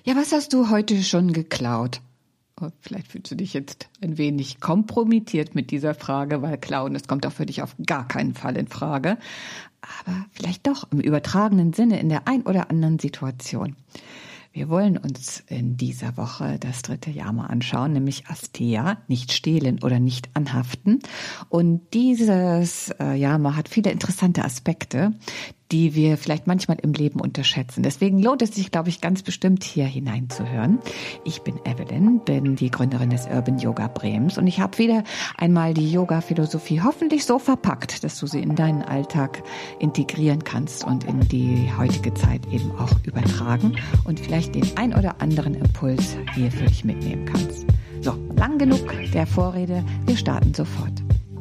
Ja, was hast du heute schon geklaut? Oh, vielleicht fühlst du dich jetzt ein wenig kompromittiert mit dieser Frage, weil klauen, das kommt auch für dich auf gar keinen Fall in Frage. Aber vielleicht doch im übertragenen Sinne in der ein oder anderen Situation. Wir wollen uns in dieser Woche das 3. Yama anschauen, nämlich Asteya, nicht stehlen oder nicht anhaften. Und dieses Yama hat viele interessante Aspekte, die wir vielleicht manchmal im Leben unterschätzen. Deswegen lohnt es sich, glaube ich, ganz bestimmt hier hineinzuhören. Ich bin Evelyn, bin die Gründerin des Urban Yoga Brems und ich habe wieder einmal die Yoga-Philosophie hoffentlich so verpackt, dass du sie in deinen Alltag integrieren kannst und in die heutige Zeit eben auch übertragen und vielleicht den ein oder anderen Impuls hier für dich mitnehmen kannst. So, lang genug der Vorrede, wir starten sofort.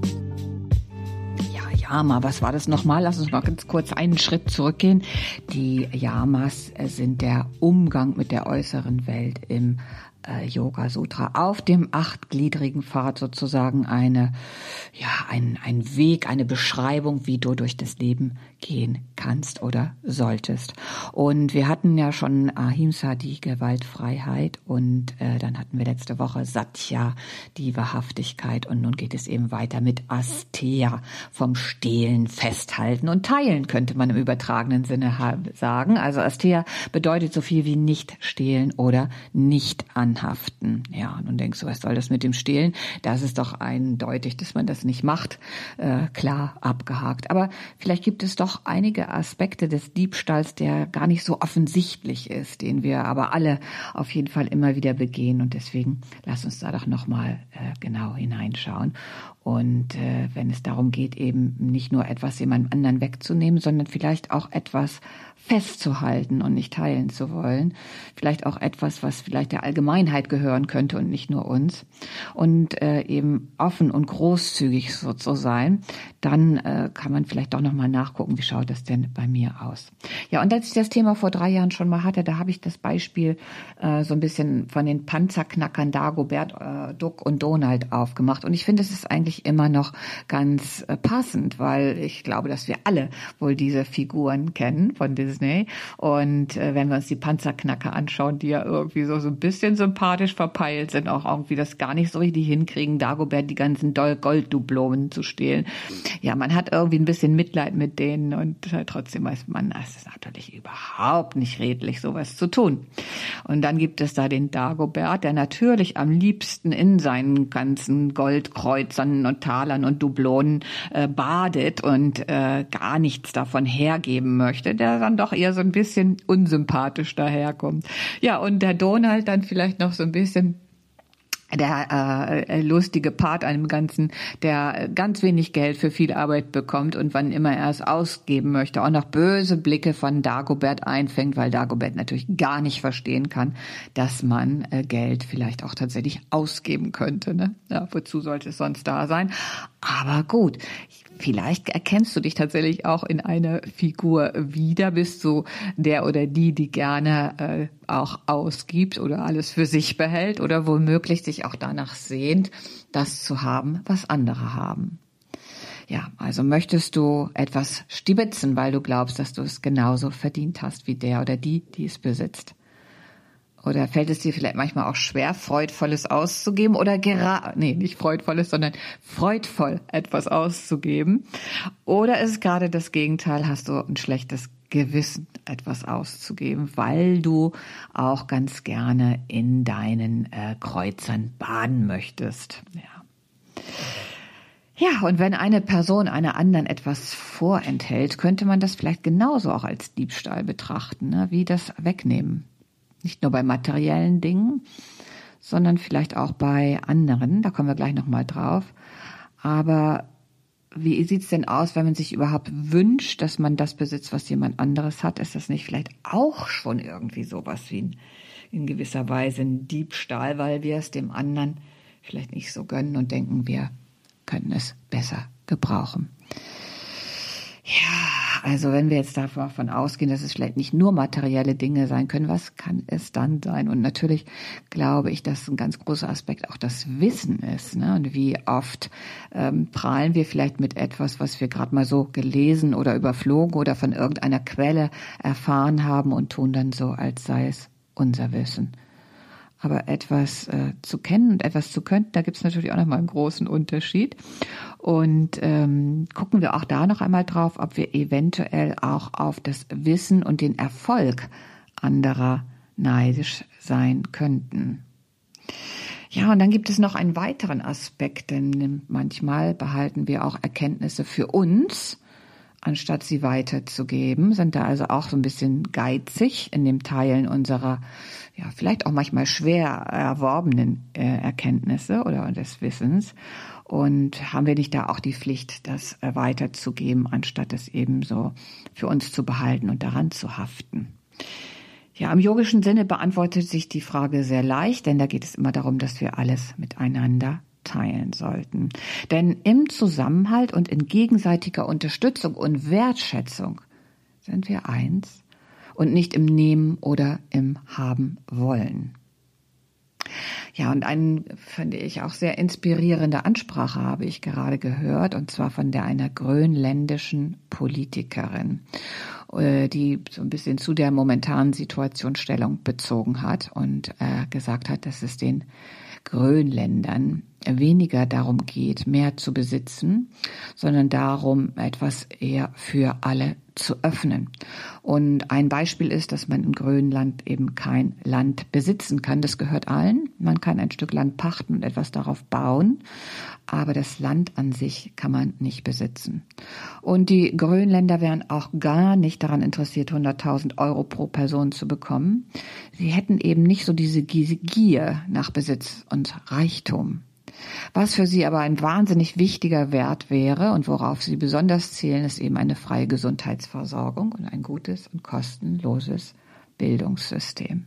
Yama, was war das nochmal? Lass uns mal ganz kurz einen Schritt zurückgehen. Die Yamas sind der Umgang mit der äußeren Welt im Yoga Sutra. Auf dem 8gliedrigen Pfad sozusagen ein Weg, eine Beschreibung, wie du durch das Leben gehen kannst oder solltest. Und wir hatten ja schon Ahimsa, die Gewaltfreiheit, und dann hatten wir letzte Woche Satya, die Wahrhaftigkeit, und nun geht es eben weiter mit Asteya, vom Stehlen, Festhalten und Teilen, könnte man im übertragenen Sinne sagen. Also Asteya bedeutet so viel wie nicht stehlen oder nicht anhaften. Ja, nun denkst du, was soll das mit dem Stehlen? Das ist doch eindeutig, dass man das nicht macht. Klar, abgehakt. Aber vielleicht gibt es doch einige Aspekte des Diebstahls, der gar nicht so offensichtlich ist, den wir aber alle auf jeden Fall immer wieder begehen. Und deswegen lass uns da doch nochmal genau hineinschauen. Und wenn es darum geht, eben nicht nur etwas jemand anderen wegzunehmen, sondern vielleicht auch etwas festzuhalten und nicht teilen zu wollen. Vielleicht auch etwas, was vielleicht der Allgemeinheit gehören könnte und nicht nur uns. Und eben offen und großzügig so zu sein, dann kann man vielleicht doch nochmal nachgucken, wie schaut das denn bei mir aus. Ja, und als ich das Thema vor 3 Jahren schon mal hatte, da habe ich das Beispiel so ein bisschen von den Panzerknackern Dagobert, Duck und Donald aufgemacht. Und ich finde, es ist eigentlich immer noch ganz passend, weil ich glaube, dass wir alle wohl diese Figuren kennen von Disney. Und wenn wir uns die Panzerknacker anschauen, die ja irgendwie so ein bisschen sympathisch verpeilt sind, auch irgendwie das gar nicht so richtig hinkriegen, Dagobert die ganzen Golddublonen zu stehlen. Ja, man hat irgendwie ein bisschen Mitleid mit denen und trotzdem weiß man, es ist natürlich überhaupt nicht redlich, sowas zu tun. Und dann gibt es da den Dagobert, der natürlich am liebsten in seinen ganzen Goldkreuzern und Talern und Dublonen badet und gar nichts davon hergeben möchte, der dann doch eher so ein bisschen unsympathisch daherkommt. Ja, und der Donald dann vielleicht noch so ein bisschen der lustige Part an dem Ganzen, der ganz wenig Geld für viel Arbeit bekommt und wann immer er es ausgeben möchte, auch noch böse Blicke von Dagobert einfängt, weil Dagobert natürlich gar nicht verstehen kann, dass man Geld vielleicht auch tatsächlich ausgeben könnte. Ne? Ja, wozu sollte es sonst da sein? Aber gut, vielleicht erkennst du dich tatsächlich auch in einer Figur wieder, bist du der oder die gerne auch ausgibt oder alles für sich behält oder womöglich sich auch danach sehnt, das zu haben, was andere haben. Ja, also möchtest du etwas stibitzen, weil du glaubst, dass du es genauso verdient hast wie der oder die es besitzt? Oder fällt es dir vielleicht manchmal auch schwer, Freudvolles auszugeben oder nicht Freudvolles, sondern freudvoll etwas auszugeben? Oder ist es gerade das Gegenteil, hast du ein schlechtes Gewissen, etwas auszugeben, weil du auch ganz gerne in deinen Kreuzern baden möchtest? Ja, und wenn eine Person einer anderen etwas vorenthält, könnte man das vielleicht genauso auch als Diebstahl betrachten, ne? Wie das Wegnehmen. Nicht nur bei materiellen Dingen, sondern vielleicht auch bei anderen. Da kommen wir gleich nochmal drauf. Aber wie sieht's denn aus, wenn man sich überhaupt wünscht, dass man das besitzt, was jemand anderes hat? Ist das nicht vielleicht auch schon irgendwie sowas wie in gewisser Weise ein Diebstahl, weil wir es dem anderen vielleicht nicht so gönnen und denken, wir können es besser gebrauchen? Ja, also wenn wir jetzt davon ausgehen, dass es vielleicht nicht nur materielle Dinge sein können, was kann es dann sein? Und natürlich glaube ich, dass ein ganz großer Aspekt auch das Wissen ist. Ne? Und wie oft prahlen wir vielleicht mit etwas, was wir gerade mal so gelesen oder überflogen oder von irgendeiner Quelle erfahren haben und tun dann so, als sei es unser Wissen. Aber etwas zu kennen und etwas zu können, da gibt es natürlich auch nochmal einen großen Unterschied. Und gucken wir auch da noch einmal drauf, ob wir eventuell auch auf das Wissen und den Erfolg anderer neidisch sein könnten. Ja, und dann gibt es noch einen weiteren Aspekt, denn manchmal behalten wir auch Erkenntnisse für uns, anstatt sie weiterzugeben, sind da also auch so ein bisschen geizig in dem Teilen unserer, ja, vielleicht auch manchmal schwer erworbenen Erkenntnisse oder des Wissens. Und haben wir nicht da auch die Pflicht, das weiterzugeben, anstatt es eben so für uns zu behalten und daran zu haften? Ja, im yogischen Sinne beantwortet sich die Frage sehr leicht, denn da geht es immer darum, dass wir alles miteinander teilen sollten. Denn im Zusammenhalt und in gegenseitiger Unterstützung und Wertschätzung sind wir eins und nicht im Nehmen oder im Haben wollen. Ja, und eine, finde ich, auch sehr inspirierende Ansprache habe ich gerade gehört, und zwar von einer grönländischen Politikerin, die so ein bisschen zu der momentanen Situation Stellung bezogen hat und gesagt hat, dass es den Grönländern weniger darum geht, mehr zu besitzen, sondern darum, etwas eher für alle zu öffnen. Und ein Beispiel ist, dass man in Grönland eben kein Land besitzen kann. Das gehört allen. Man kann ein Stück Land pachten und etwas darauf bauen, aber das Land an sich kann man nicht besitzen. Und die Grönländer wären auch gar nicht daran interessiert, 100.000 Euro pro Person zu bekommen. Sie hätten eben nicht so diese Gier nach Besitz und Reichtum. Was für sie aber ein wahnsinnig wichtiger Wert wäre und worauf sie besonders zählen, ist eben eine freie Gesundheitsversorgung und ein gutes und kostenloses Bildungssystem.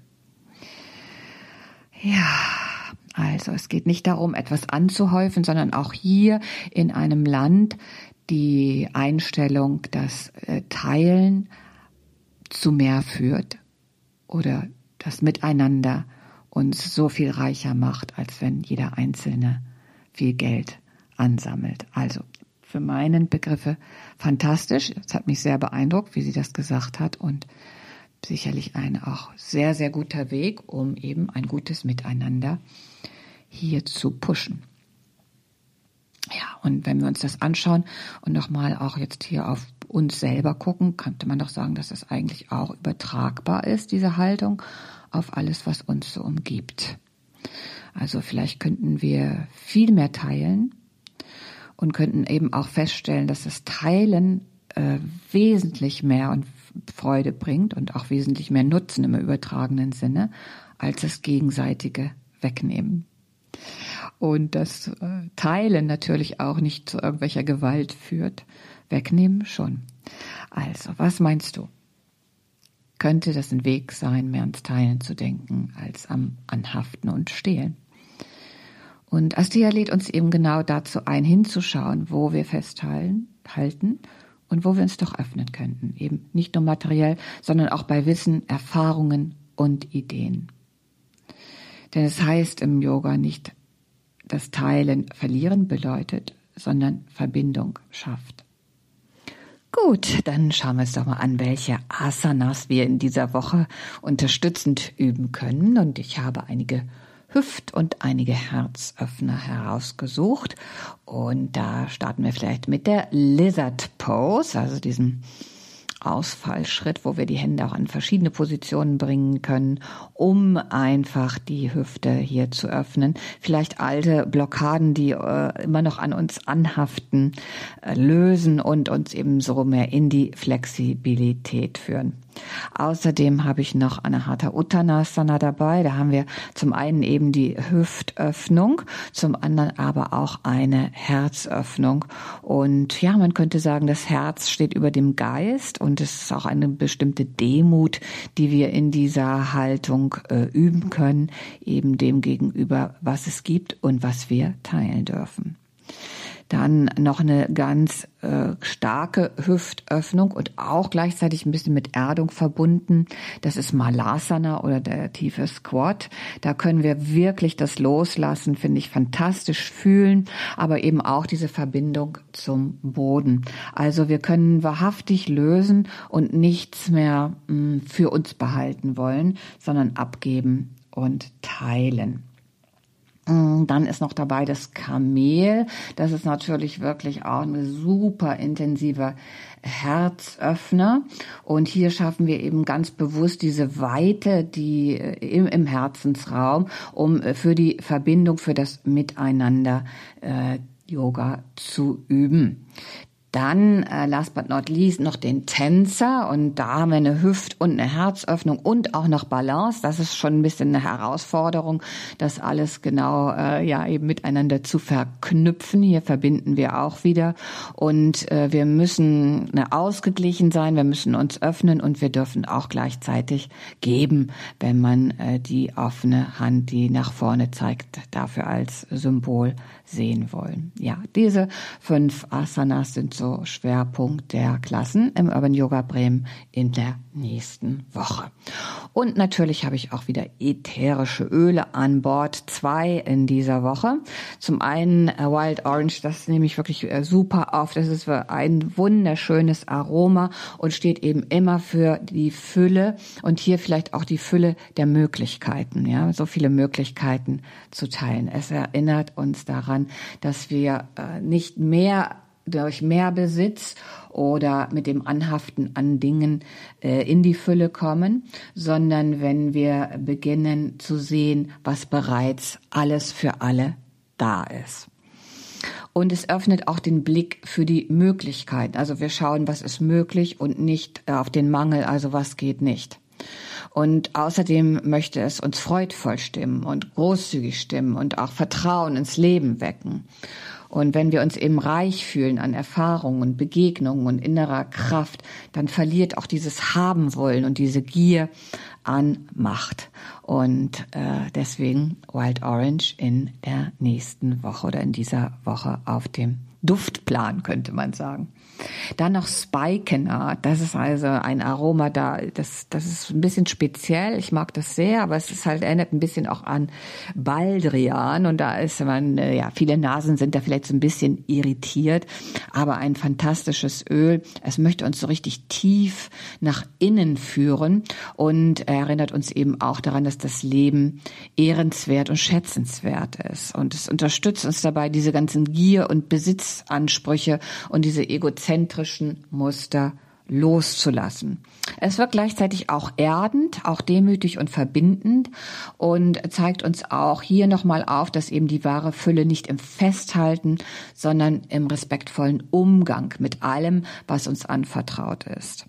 Ja, also es geht nicht darum, etwas anzuhäufen, sondern auch hier in einem Land die Einstellung, dass Teilen zu mehr führt oder das Miteinander uns so viel reicher macht, als wenn jeder Einzelne viel Geld ansammelt. Also für meinen Begriffe fantastisch. Es hat mich sehr beeindruckt, wie sie das gesagt hat, und sicherlich ein auch sehr, sehr guter Weg, um eben ein gutes Miteinander hier zu pushen. Ja, und wenn wir uns das anschauen und nochmal auch jetzt hier auf uns selber gucken, könnte man doch sagen, dass es eigentlich auch übertragbar ist, diese Haltung, auf alles, was uns so umgibt. Also vielleicht könnten wir viel mehr teilen und könnten eben auch feststellen, dass das Teilen wesentlich mehr und Freude bringt und auch wesentlich mehr Nutzen im übertragenen Sinne, als das gegenseitige Wegnehmen. Und das Teilen natürlich auch nicht zu irgendwelcher Gewalt führt. Wegnehmen schon. Also, was meinst du? Könnte das ein Weg sein, mehr ans Teilen zu denken, als am Anhaften und Stehlen? Und Astia lädt uns eben genau dazu ein, hinzuschauen, wo wir festhalten und wo wir uns doch öffnen könnten. Eben nicht nur materiell, sondern auch bei Wissen, Erfahrungen und Ideen. Denn es heißt im Yoga nicht, dass Teilen verlieren bedeutet, sondern Verbindung schafft. Gut, dann schauen wir uns doch mal an, welche Asanas wir in dieser Woche unterstützend üben können. Und ich habe einige Hüft- und einige Herzöffner herausgesucht. Und da starten wir vielleicht mit der Lizard Pose, also diesem Ausfallschritt, wo wir die Hände auch an verschiedene Positionen bringen können, um einfach die Hüfte hier zu öffnen. Vielleicht alte Blockaden, die immer noch an uns anhaften, lösen und uns eben so mehr in die Flexibilität führen. Außerdem habe ich noch Anahata Uttanasana dabei. Da haben wir zum einen eben die Hüftöffnung, zum anderen aber auch eine Herzöffnung. Und ja, man könnte sagen, das Herz steht über dem Geist und es ist auch eine bestimmte Demut, die wir in dieser Haltung üben können, eben dem gegenüber, was es gibt und was wir teilen dürfen. Dann noch eine ganz starke Hüftöffnung und auch gleichzeitig ein bisschen mit Erdung verbunden. Das ist Malasana oder der tiefe Squat. Da können wir wirklich das Loslassen, finde ich, fantastisch fühlen, aber eben auch diese Verbindung zum Boden. Also wir können wahrhaftig lösen und nichts mehr für uns behalten wollen, sondern abgeben und teilen. Dann ist noch dabei das Kamel. Das ist natürlich wirklich auch eine super intensive Herzöffner. Und hier schaffen wir eben ganz bewusst diese Weite, die im Herzensraum, um für die Verbindung, für das Miteinander Yoga zu üben. Dann, last but not least, noch den Tänzer und da haben wir eine Hüft- und eine Herzöffnung und auch noch Balance. Das ist schon ein bisschen eine Herausforderung, das alles genau eben miteinander zu verknüpfen. Hier verbinden wir auch wieder und wir müssen ausgeglichen sein, wir müssen uns öffnen und wir dürfen auch gleichzeitig geben, wenn man die offene Hand, die nach vorne zeigt, dafür als Symbol sehen wollen. Ja, diese 5 Asanas sind so Schwerpunkt der Klassen im Urban Yoga Bremen in der nächsten Woche. Und natürlich habe ich auch wieder ätherische Öle an Bord, 2 in dieser Woche. Zum einen Wild Orange, das nehme ich wirklich super auf. Das ist ein wunderschönes Aroma und steht eben immer für die Fülle und hier vielleicht auch die Fülle der Möglichkeiten. Ja, so viele Möglichkeiten zu teilen. Es erinnert uns daran, dass wir nicht mehr durch mehr Besitz oder mit dem Anhaften an Dingen in die Fülle kommen, sondern wenn wir beginnen zu sehen, was bereits alles für alle da ist. Und es öffnet auch den Blick für die Möglichkeiten. Also wir schauen, was ist möglich und nicht auf den Mangel, also was geht nicht. Und außerdem möchte es uns freudvoll stimmen und großzügig stimmen und auch Vertrauen ins Leben wecken. Und wenn wir uns eben reich fühlen an Erfahrungen und Begegnungen und innerer Kraft, dann verliert auch dieses Haben wollen und diese Gier an Macht. Und deswegen Wild Orange in der nächsten Woche oder in dieser Woche auf dem Duftplan, könnte man sagen. Dann noch Spikenard. Das ist also ein Aroma, das ist ein bisschen speziell. Ich mag das sehr, aber es ist erinnert ein bisschen auch an Baldrian. Und da ist man, viele Nasen sind da vielleicht so ein bisschen irritiert. Aber ein fantastisches Öl. Es möchte uns so richtig tief nach innen führen und erinnert uns eben auch daran, dass das Leben ehrenswert und schätzenswert ist. Und es unterstützt uns dabei, diese ganzen Gier- und Besitzansprüche und diese egozentrischen Muster loszulassen. Es wird gleichzeitig auch erdend, auch demütig und verbindend und zeigt uns auch hier nochmal auf, dass eben die wahre Fülle nicht im Festhalten, sondern im respektvollen Umgang mit allem, was uns anvertraut ist.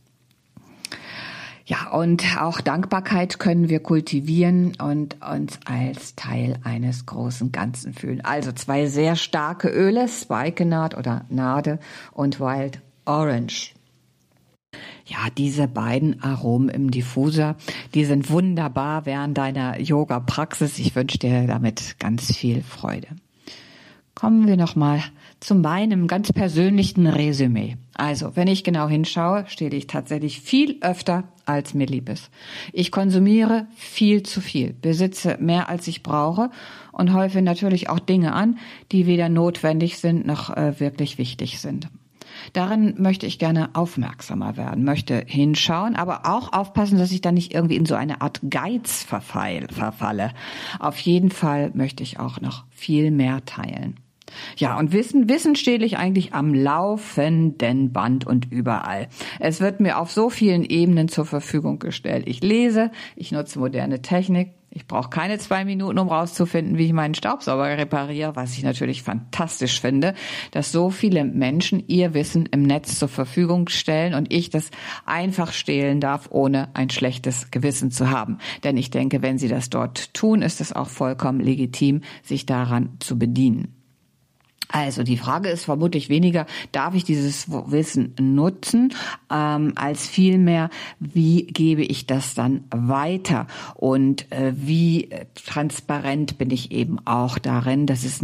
Ja, und auch Dankbarkeit können wir kultivieren und uns als Teil eines großen Ganzen fühlen. Also 2 sehr starke Öle, Spikenard oder Nade und Wild Orange. Ja, diese beiden Aromen im Diffuser, die sind wunderbar während deiner Yoga-Praxis. Ich wünsche dir damit ganz viel Freude. Kommen wir nochmal zu meinem ganz persönlichen Resümee. Also, wenn ich genau hinschaue, stehle ich tatsächlich viel öfter, als mir lieb ist. Ich konsumiere viel zu viel, besitze mehr, als ich brauche und häufe natürlich auch Dinge an, die weder notwendig sind noch wirklich wichtig sind. Darin möchte ich gerne aufmerksamer werden, möchte hinschauen, aber auch aufpassen, dass ich da nicht irgendwie in so eine Art Geiz verfalle. Auf jeden Fall möchte ich auch noch viel mehr teilen. Ja, und Wissen stehle ich eigentlich am laufenden Band und überall. Es wird mir auf so vielen Ebenen zur Verfügung gestellt. Ich lese, ich nutze moderne Technik. Ich brauche keine 2 Minuten, um rauszufinden, wie ich meinen Staubsauger repariere, was ich natürlich fantastisch finde, dass so viele Menschen ihr Wissen im Netz zur Verfügung stellen und ich das einfach stehlen darf, ohne ein schlechtes Gewissen zu haben. Denn ich denke, wenn sie das dort tun, ist es auch vollkommen legitim, sich daran zu bedienen. Also die Frage ist vermutlich weniger, darf ich dieses Wissen nutzen, als vielmehr, wie gebe ich das dann weiter und wie transparent bin ich eben auch darin, dass es nicht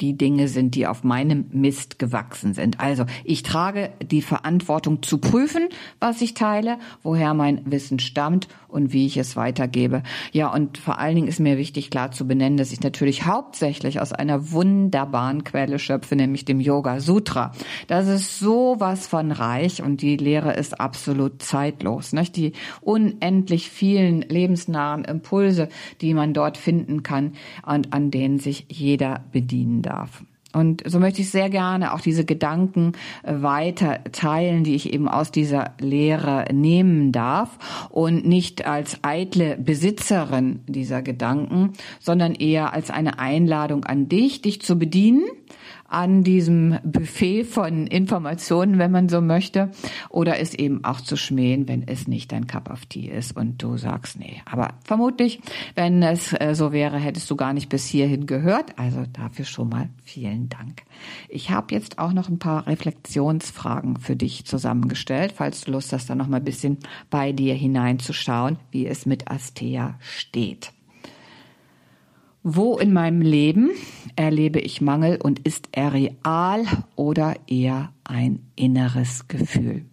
die Dinge sind, die auf meinem Mist gewachsen sind. Also ich trage die Verantwortung zu prüfen, was ich teile, woher mein Wissen stammt und wie ich es weitergebe. Ja, und vor allen Dingen ist mir wichtig, klar zu benennen, dass ich natürlich hauptsächlich aus einer wunderbaren Quelle schöpfe, nämlich dem Yoga Sutra. Das ist sowas von reich und die Lehre ist absolut zeitlos, nicht? Die unendlich vielen lebensnahen Impulse, die man dort finden kann und an denen sich jeder bedienen darf. Und so möchte ich sehr gerne auch diese Gedanken weiter teilen, die ich eben aus dieser Lehre nehmen darf und nicht als eitle Besitzerin dieser Gedanken, sondern eher als eine Einladung an dich, dich zu bedienen an diesem Buffet von Informationen, wenn man so möchte, oder es eben auch zu schmähen, wenn es nicht dein Cup of Tea ist und du sagst, nee. Aber vermutlich, wenn es so wäre, hättest du gar nicht bis hierhin gehört. Also dafür schon mal vielen Dank. Ich habe jetzt auch noch ein paar Reflexionsfragen für dich zusammengestellt, falls du Lust hast, da noch mal ein bisschen bei dir hineinzuschauen, wie es mit Asteya steht. Wo in meinem Leben erlebe ich Mangel und ist er real oder eher ein inneres Gefühl?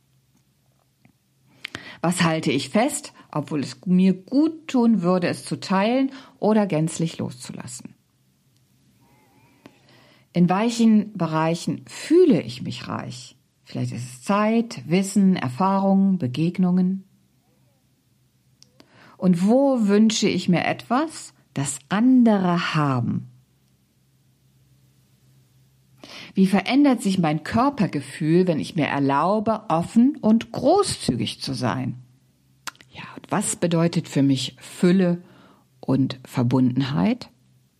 Was halte ich fest, obwohl es mir gut tun würde, es zu teilen oder gänzlich loszulassen? In welchen Bereichen fühle ich mich reich? Vielleicht ist es Zeit, Wissen, Erfahrungen, Begegnungen. Und wo wünsche ich mir etwas, das andere haben? Wie verändert sich mein Körpergefühl, wenn ich mir erlaube, offen und großzügig zu sein? Ja, und was bedeutet für mich Fülle und Verbundenheit?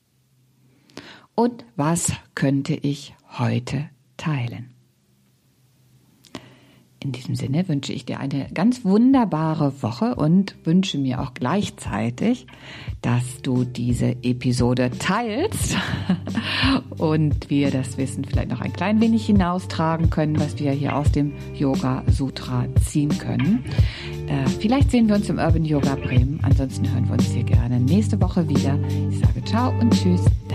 Und was könnte ich heute teilen? In diesem Sinne wünsche ich dir eine ganz wunderbare Woche und wünsche mir auch gleichzeitig, dass du diese Episode teilst und wir das Wissen vielleicht noch ein klein wenig hinaustragen können, was wir hier aus dem Yoga Sutra ziehen können. Vielleicht sehen wir uns im Urban Yoga Bremen. Ansonsten hören wir uns hier gerne nächste Woche wieder. Ich sage ciao und tschüss.